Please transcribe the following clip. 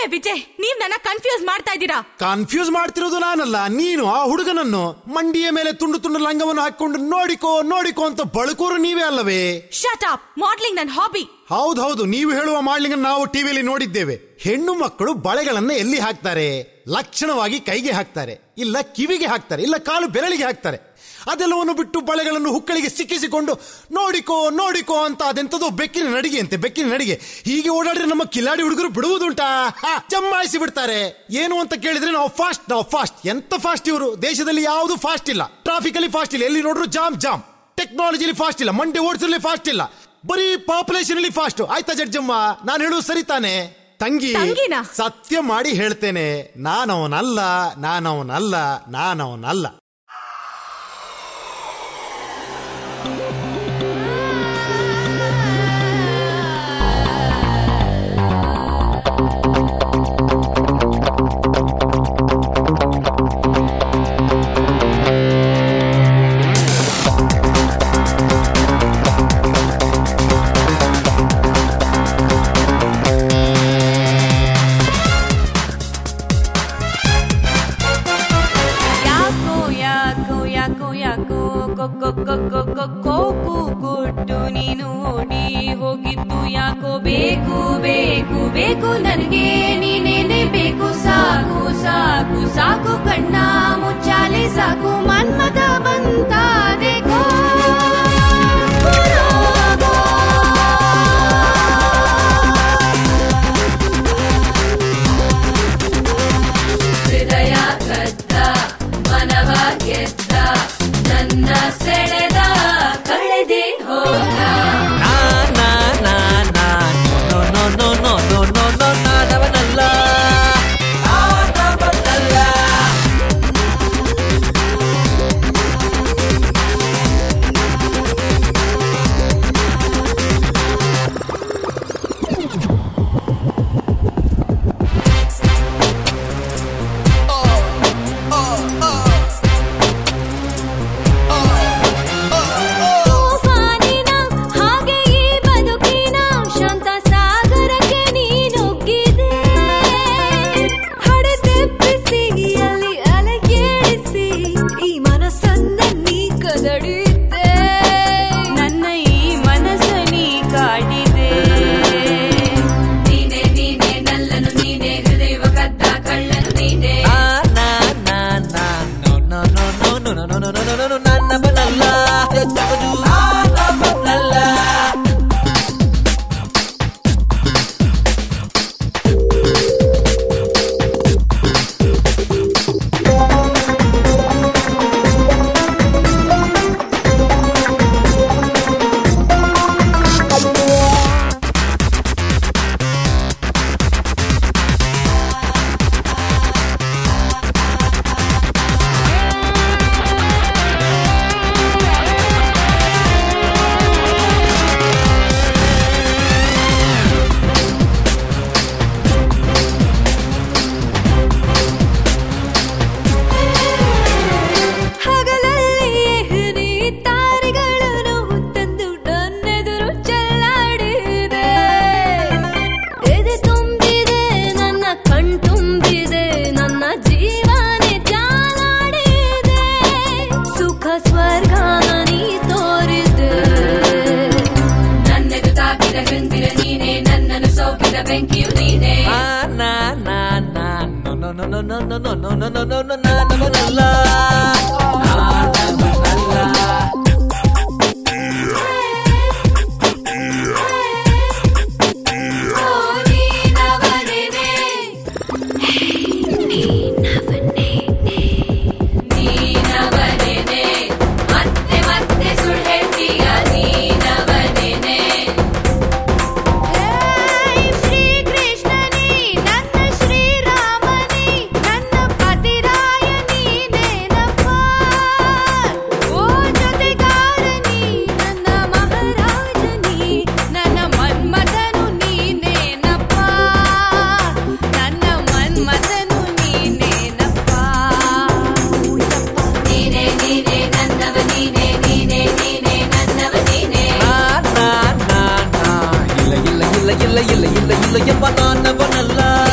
ನೀವೇ ವಿಜಯ್, ನೀವ್ ನನ್ನ ಕನ್ಫ್ಯೂಸ್ ಮಾಡ್ತಾ ಇದ್ದೀರಾ. ಕನ್ಫ್ಯೂಸ್ ಮಾಡ್ತಿರೋದು ನಾನಲ್ಲ, ನೀನು ಆ ಹುಡುಗನನ್ನು ಮಂಡಿಯ ಮೇಲೆ ತುಂಡು ತುಂಡು ಲಂಗವನ್ನು ಹಾಕೊಂಡು ನೋಡಿಕೋ ನೋಡಿಕೋ ಅಂತ ಬಳುಕೋರು ನೀವೇ ಅಲ್ಲವೇ? Shut up. ಮಾಡ್ಲಿಂಗ್ ನನ್ನ ಹಾಬಿ. ಹೌದೌದು, ನೀವು ಹೇಳುವ ಮಾಡ್ಲಿಂಗ್ ನಾವು ಟಿವಿಯಲ್ಲಿ ನೋಡಿದ್ದೇವೆ. ಹೆಣ್ಣು ಮಕ್ಕಳು ಬಳೆಗಳನ್ನ ಎಲ್ಲಿ ಹಾಕ್ತಾರೆ? ಲಕ್ಷಣವಾಗಿ ಕೈಗೆ ಹಾಕ್ತಾರೆ, ಇಲ್ಲ ಕಿವಿಗೆ ಹಾಕ್ತಾರೆ, ಇಲ್ಲ ಕಾಲು ಬೆರಳಿಗೆ ಹಾಕ್ತಾರೆ. ಅದೆಲ್ಲವನ್ನು ಬಿಟ್ಟು ಬಳೆಗಳನ್ನು ಹುಕ್ಕಳಿಗೆ ಸಿಕ್ಕಿಸಿಕೊಂಡು ನೋಡಿಕೋ ನೋಡಿಕೋ ಅಂತ ಅದೆಂತದೋ ಬೆಕ್ಕಿನ ನಡಿಗೆ ಅಂತೆ, ಬೆಕ್ಕಿನ ನಡಿಗೆ. ಹೀಗೆ ಓಡಾಡಿದ್ರೆ ನಮ್ಮ ಕಿಲಾಡಿ ಹುಡುಗರು ಬಿಡುವುದುಂಟಾ? ಜಮಾಯಿಸಿ ಬಿಡ್ತಾರೆ. ಏನು ಅಂತ ಕೇಳಿದ್ರೆ ನಾವು ಫಾಸ್ಟ್. ಎಂತ ಫಾಸ್ಟ್ ಇವರು? ದೇಶದಲ್ಲಿ ಯಾವುದು ಫಾಸ್ಟ್ ಇಲ್ಲ. ಟ್ರಾಫಿಕ್ ಅಲ್ಲಿ ಫಾಸ್ಟ್ ಇಲ್ಲ, ಎಲ್ಲಿ ನೋಡ್ರು ಜಾಮ್. ಟೆಕ್ನಾಲಜಿಲಿ ಫಾಸ್ಟ್ ಇಲ್ಲ, ಮಂಡೆ ಓಡಿಸಲಿ ಫಾಸ್ಟ್ ಇಲ್ಲ, ಬರೀ ಪಾಪ್ಯುಲೇಷನ್ ಅಲ್ಲಿ ಫಾಸ್ಟ್. ಆಯ್ತಾ ಜಡ್ಜಮ್ಮ, ನಾನು ಹೇಳುವುದು ಸರಿ ತಾನೆ? ತಂಗಿ, ಸತ್ಯ ಮಾಡಿ ಹೇಳ್ತೇನೆ, ನಾನವನಲ್ಲ. ಕೋಕು ಕೊಟ್ಟು ನೀನು ಓಡಿ ಹೋಗಿದ್ದು ಯಾಕೋ? ಬೇಕು ನನಗೆ ನೀನೇನೆ ಬೇಕು. ಸಾಕು ಕಣ್ಣ ಮುಚ್ಚಾಲೆ ಸಾಕು. ಮನ್ಮಥ ಬಂತಾದೆ ಹೃದಯ ಕದ್ದ ಮನವ ಗೆದ್ದ ನನ್ನ ಸೆಳೆದ ಕಳೆದೆ ಹೋದ. ಇಲ್ಲ ಎಂಬ ನಾನವನಲ್ಲ.